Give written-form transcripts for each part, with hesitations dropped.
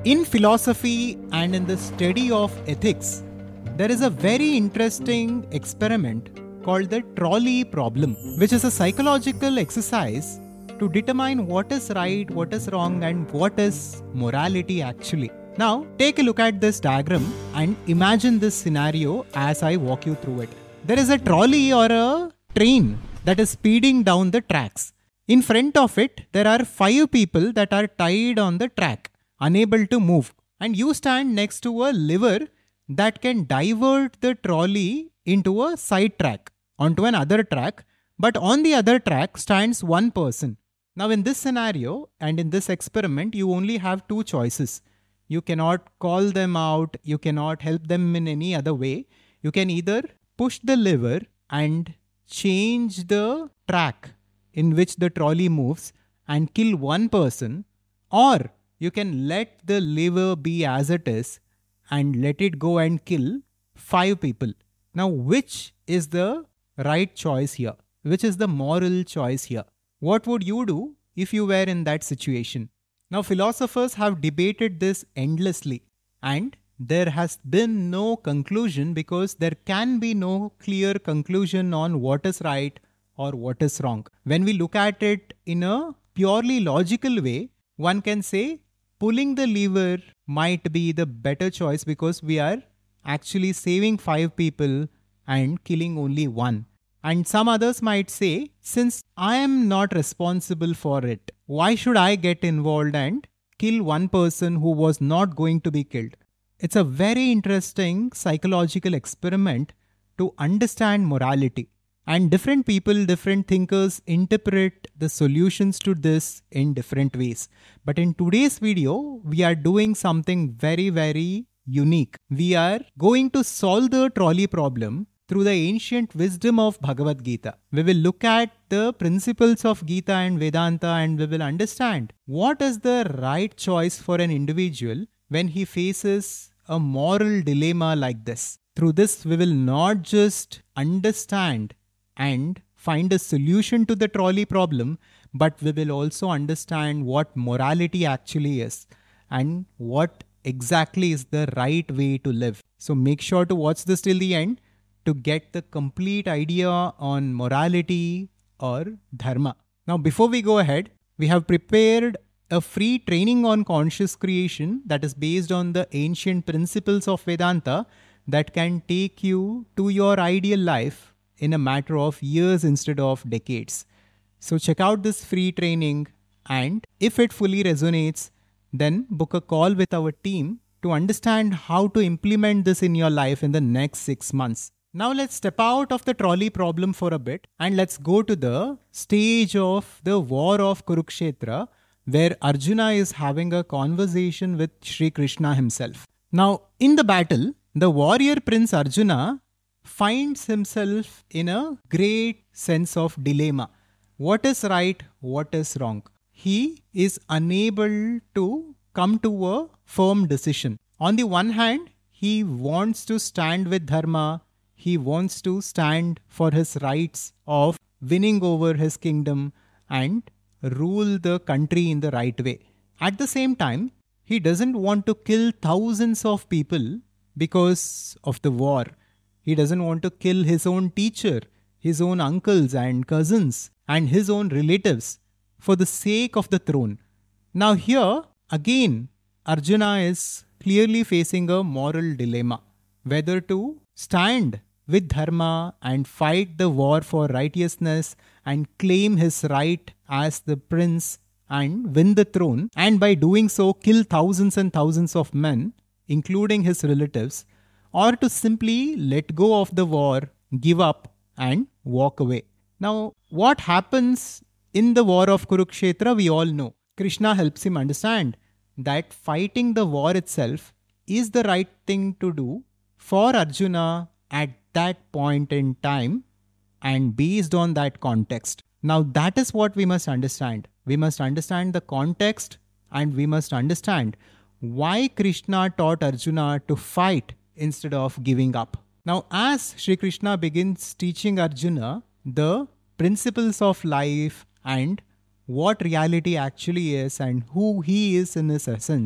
In philosophy and in the study of ethics, there is a very interesting experiment called the trolley problem, which is a psychological exercise to determine what is right, what is wrong, and what is morality actually. Now, take a look at this diagram and imagine this scenario as I walk you through it. There is a trolley or a train that is speeding down the tracks. In front of it, there are 5 people that are tied on the track, unable to move. And you stand next to a lever that can divert the trolley into a side track, onto another track. But on the other track stands one person. Now in this scenario and in this experiment, you only have 2 choices. You cannot call them out, you cannot help them in any other way. You can either push the lever and change the track in which the trolley moves and kill one person, or you can let the lever be as it is and let it go and kill 5 people. Now, which is the right choice here? Which is the moral choice here? What would you do if you were in that situation? Now, philosophers have debated this endlessly, and there has been no conclusion because there can be no clear conclusion on what is right or what is wrong. When we look at it in a purely logical way, one can say pulling the lever might be the better choice because we are actually saving 5 people and killing only one. And some others might say, since I am not responsible for it, why should I get involved and kill one person who was not going to be killed? It's a very interesting psychological experiment to understand morality. And different people, different thinkers interpret the solutions to this in different ways. But in today's video, we are doing something very, very unique. We are going to solve the trolley problem through the ancient wisdom of Bhagavad Gita. We will look at the principles of Gita and Vedanta and we will understand what is the right choice for an individual when he faces a moral dilemma like this. Through this, we will not just understand and find a solution to the trolley problem, but we will also understand what morality actually is and what exactly is the right way to live. So make sure to watch this till the end to get the complete idea on morality or dharma. Now before we go ahead, we have prepared a free training on conscious creation that is based on the ancient principles of Vedanta that can take you to your ideal life in a matter of years instead of decades. So check out this free training, and if it fully resonates, then book a call with our team to understand how to implement this in your life in the next 6 months. Now let's step out of the trolley problem for a bit and let's go to the stage of the war of Kurukshetra, where Arjuna is having a conversation with Shri Krishna himself. Now in the battle, the warrior prince Arjuna finds himself in a great sense of dilemma. What is right? What is wrong? He is unable to come to a firm decision. On the one hand, he wants to stand with dharma. He wants to stand for his rights of winning over his kingdom and rule the country in the right way. At the same time, he doesn't want to kill thousands of people because of the war. He doesn't want to kill his own teacher, his own uncles and cousins, and his own relatives for the sake of the throne. Now here, again, Arjuna is clearly facing a moral dilemma, whether to stand with dharma and fight the war for righteousness and claim his right as the prince and win the throne, and by doing so kill thousands and thousands of men, including his relatives, or to simply let go of the war, give up and walk away. Now, what happens in the war of Kurukshetra, we all know. Krishna helps him understand that fighting the war itself is the right thing to do for Arjuna at that point in time and based on that context. Now, that is what we must understand. We must understand the context and we must understand why Krishna taught Arjuna to fight instead of giving up. Now, as Shri Krishna begins teaching Arjuna the principles of life and what reality actually is and who he is in his essence,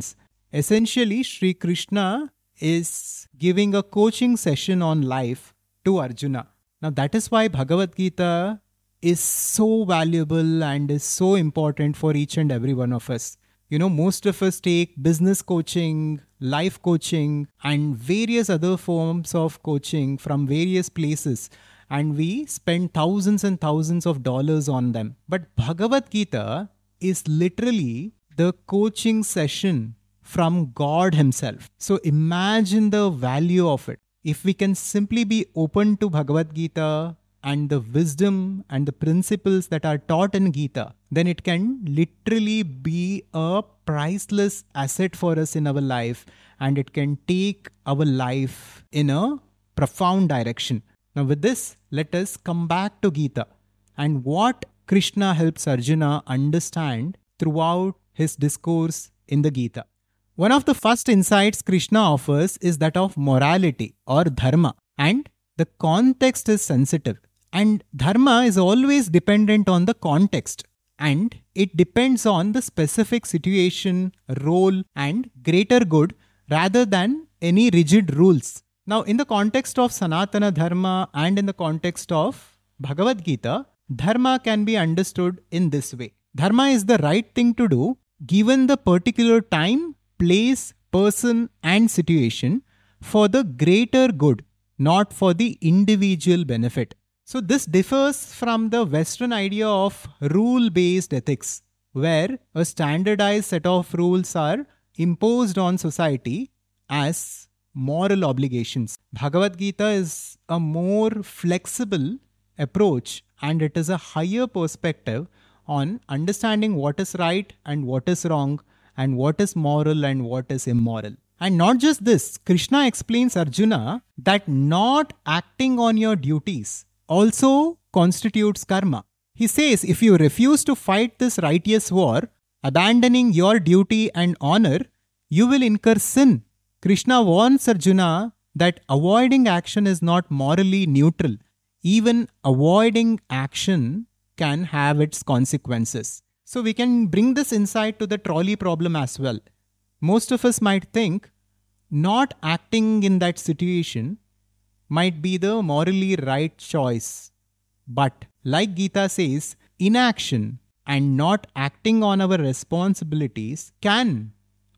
Essentially, Sri Krishna is giving a coaching session on life to Arjuna. Now, that is why Bhagavad Gita is so valuable and is so important for each and every one of us. Most of us take business coaching, life coaching, and various other forms of coaching from various places, and we spend thousands and thousands of dollars on them. But Bhagavad Gita is literally the coaching session from God Himself. So imagine the value of it. If we can simply be open to Bhagavad Gita and the wisdom and the principles that are taught in Gita, then it can literally be a priceless asset for us in our life, and it can take our life in a profound direction. Now with this, let us come back to Gita and what Krishna helps Arjuna understand throughout his discourse in the Gita. One of the first insights Krishna offers is that of morality or dharma, and the context is sensitive. And dharma is always dependent on the context, and it depends on the specific situation, role, and greater good rather than any rigid rules. Now, in the context of Sanatana Dharma and in the context of Bhagavad Gita, dharma can be understood in this way. Dharma is the right thing to do given the particular time, place, person, and situation for the greater good, not for the individual benefit. So this differs from the Western idea of rule-based ethics, where a standardized set of rules are imposed on society as moral obligations. Bhagavad Gita is a more flexible approach, and it is a higher perspective on understanding what is right and what is wrong, and what is moral and what is immoral. And not just this, Krishna explains Arjuna that not acting on your duties also constitutes karma. He says, if you refuse to fight this righteous war, abandoning your duty and honor, you will incur sin. Krishna warns Arjuna that avoiding action is not morally neutral. Even avoiding action can have its consequences. So we can bring this insight to the trolley problem as well. Most of us might think not acting in that situation might be the morally right choice. But like Gita says, inaction and not acting on our responsibilities can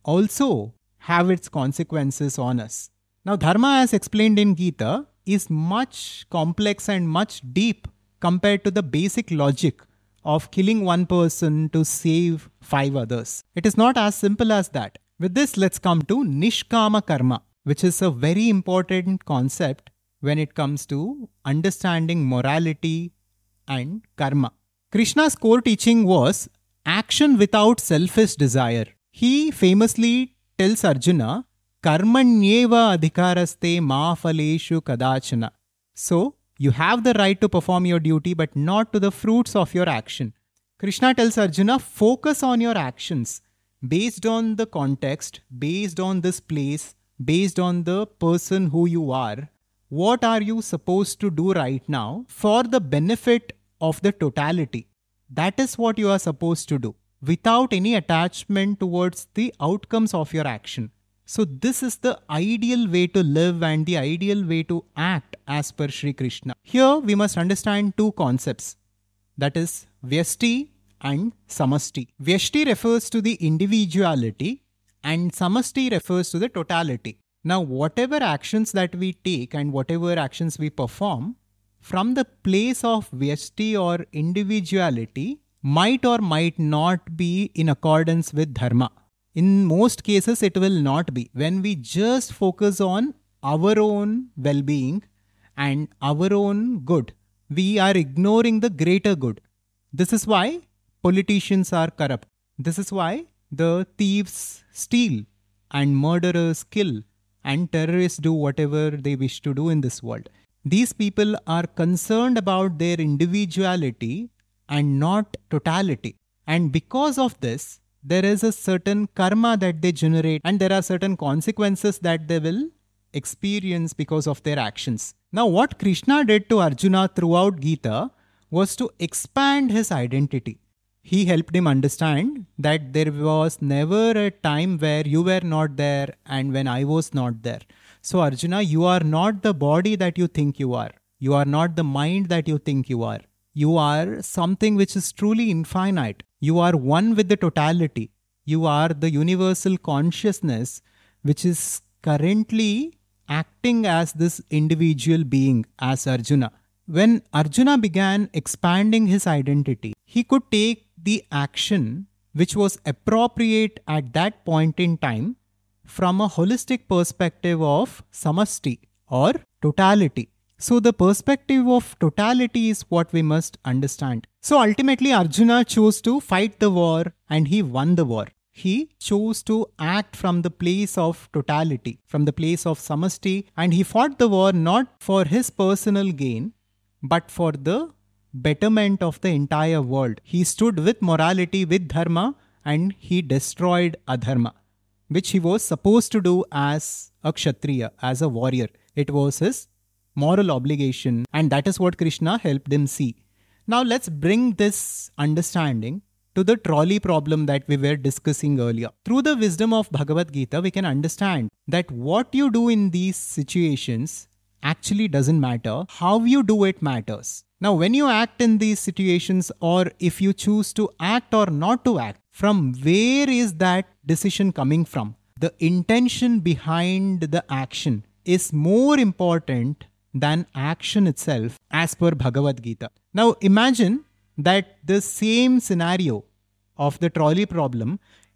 also have its consequences on us. Now, dharma, as explained in Gita, is much complex and much deep compared to the basic logic of killing one person to save 5 others. It is not as simple as that. With this, let's come to Nishkama Karma, which is a very important concept when it comes to understanding morality and karma. Krishna's core teaching was action without selfish desire. He famously tells Arjuna, Karmanyeva adhikaraste ma phaleshu kadachana. So, you have the right to perform your duty, but not to the fruits of your action. Krishna tells Arjuna, focus on your actions based on the context, based on this place, based on the person who you are. What are you supposed to do right now for the benefit of the totality? That is what you are supposed to do, without any attachment towards the outcomes of your action. So this is the ideal way to live and the ideal way to act as per Sri Krishna. Here we must understand 2 concepts, that is Vyashti and Samashti. Vyashti refers to the individuality and Samashti refers to the totality. Now whatever actions that we take and whatever actions we perform from the place of Vyashti or individuality might or might not be in accordance with dharma. In most cases, it will not be. When we just focus on our own well-being and our own good, we are ignoring the greater good. This is why politicians are corrupt. This is why the thieves steal and murderers kill and terrorists do whatever they wish to do in this world. These people are concerned about their individuality and not totality. And because of this, there is a certain karma that they generate and there are certain consequences that they will experience because of their actions. Now, what Krishna did to Arjuna throughout Gita was to expand his identity. he helped him understand that there was never a time where you were not there and when I was not there. So Arjuna, you are not the body that you think you are. You are not the mind that you think you are. You are something which is truly infinite. You are one with the totality. You are the universal consciousness which is currently acting as this individual being, as Arjuna. When Arjuna began expanding his identity, he could take the action which was appropriate at that point in time from a holistic perspective of samasti or totality. So the perspective of totality is what we must understand. So ultimately Arjuna chose to fight the war and he won the war. He chose to act from the place of totality, from the place of samasti, and he fought the war not for his personal gain, but for the betterment of the entire world. He stood with morality, with dharma, and he destroyed adharma, which he was supposed to do as a kshatriya, as a warrior. It was his moral obligation, and that is what Krishna helped him see. Now let's bring this understanding to the trolley problem that we were discussing earlier. Through the wisdom of Bhagavad Gita, we can understand that what you do in these situations actually doesn't matter. How you do it matters. Now, when you act in these situations, or if you choose to act or not to act, from where is that decision coming from? The intention behind the action is more important than action itself, as per Bhagavad Gita. Now, imagine that the same scenario of the trolley problem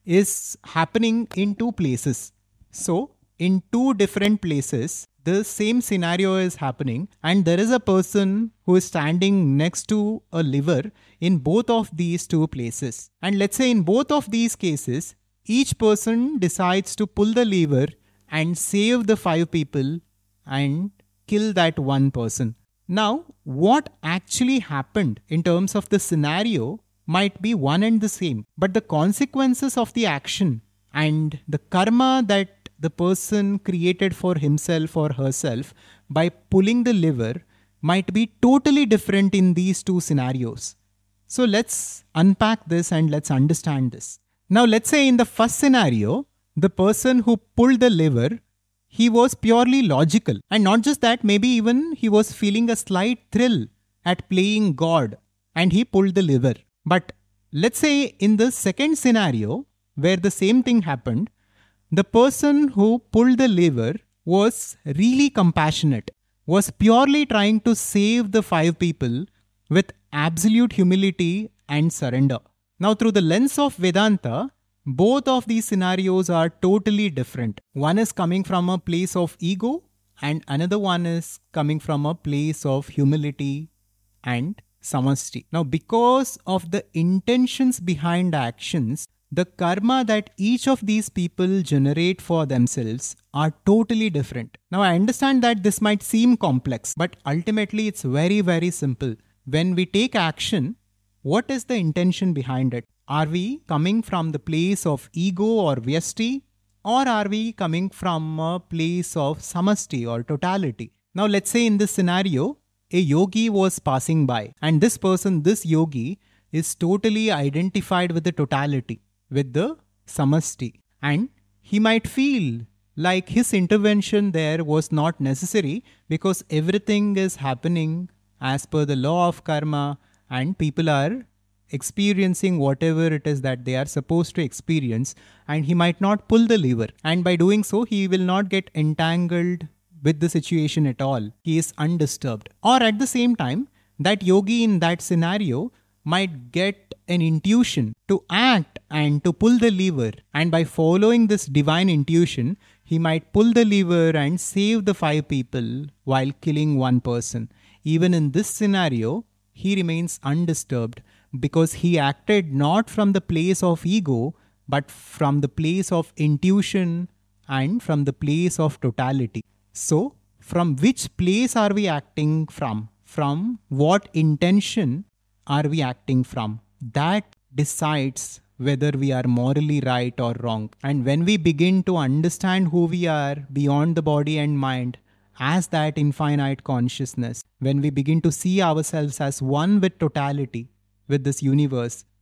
is happening in two places. So, in two different places, the same scenario is happening, and there is a person who is standing next to a lever in both of these two places. And let's say in both of these cases, each person decides to pull the lever and save the 5 people and kill that one person. Now, what actually happened in terms of the scenario might be one and the same, but the consequences of the action and the karma that the person created for himself or herself by pulling the lever might be totally different in these two scenarios. So let's unpack this and let's understand this. Now let's say in the first scenario, the person who pulled the lever, he was purely logical. And not just that, maybe even he was feeling a slight thrill at playing God and he pulled the lever. But let's say in the second scenario, where the same thing happened, the person who pulled the lever was really compassionate, was purely trying to save the 5 people with absolute humility and surrender. Now, through the lens of Vedanta, both of these scenarios are totally different. One is coming from a place of ego, and another one is coming from a place of humility and samasti. Now, because of the intentions behind actions, the karma that each of these people generate for themselves are totally different. Now, I understand that this might seem complex, but ultimately it's very, very simple. When we take action, what is the intention behind it? Are we coming from the place of ego or vyasti, or are we coming from a place of samasti or totality? Now, let's say in this scenario, a yogi was passing by, and this person, this yogi, is totally identified with the totality, with the samasti, and he might feel like his intervention there was not necessary because everything is happening as per the law of karma and people are experiencing whatever it is that they are supposed to experience, and he might not pull the lever, and by doing so he will not get entangled with the situation at all. He is undisturbed. Or at the same time, that yogi in that scenario might get an intuition to act and to pull the lever, and by following this divine intuition, he might pull the lever and save the 5 people while killing one person. Even in this scenario, he remains undisturbed because he acted not from the place of ego, but from the place of intuition and from the place of totality. So, from which place are we acting from? From what intention are we acting from? That decides whether we are morally right or wrong. And when we begin to understand who we are beyond the body and mind as that infinite consciousness, when we begin to see ourselves as one with totality, with this universe,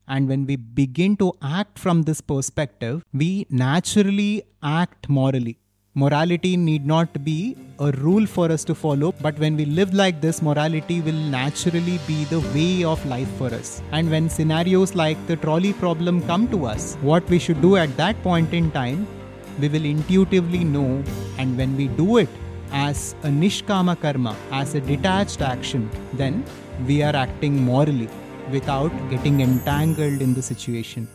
And when we begin to act from this perspective, we naturally act morally. Morality need not be a rule for us to follow, but when we live like this, morality will naturally be the way of life for us. And when scenarios like the trolley problem come to us, what we should do at that point in time, we will intuitively know. And when we do it as a nishkama karma, as a detached action, then we are acting morally without getting entangled in the situation.